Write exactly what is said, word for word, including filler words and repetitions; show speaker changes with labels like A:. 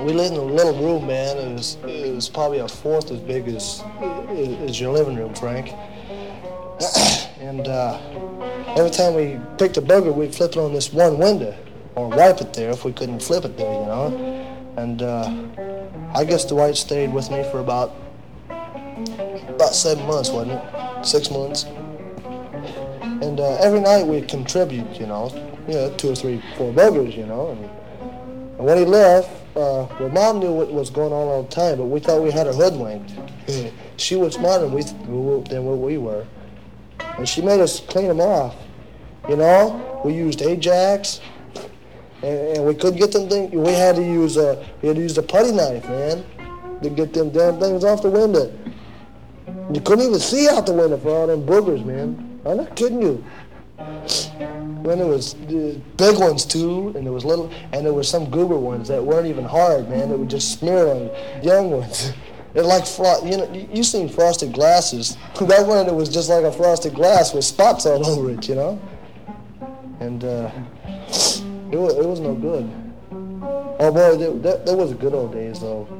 A: We lived in a little room, man. It was, it was probably a fourth as big as, as your living room, Frank. And uh, every time we picked a booger, we'd flip it on this one window, or wipe it there if we couldn't flip it there, you know. And uh, I guess Dwight stayed with me for about about seven months, wasn't it? Six months. And uh, every night we'd contribute, you know, you know, two or three, four boogers, you know. And, and when he left, uh, well, Mom knew what was going on all the time, but we thought we had her hoodwinked. She was smarter than we, than what we were. And she made us clean them off. You know, we used Ajax, and, and we couldn't get them things. We had to use a, we had to use a putty knife, man, to get them damn things off the window. You couldn't even see out the window for all them boogers, man. I'm not kidding you. When there was uh, big ones too, and there was little, and there were some goober ones that weren't even hard, man. That would just smear on young ones. It like fro- you know, you seen frosted glasses. That one, it was just like a frosted glass with spots all over it, you know. And uh, it was, it was no good. Oh boy, that, that, that was the good old days though.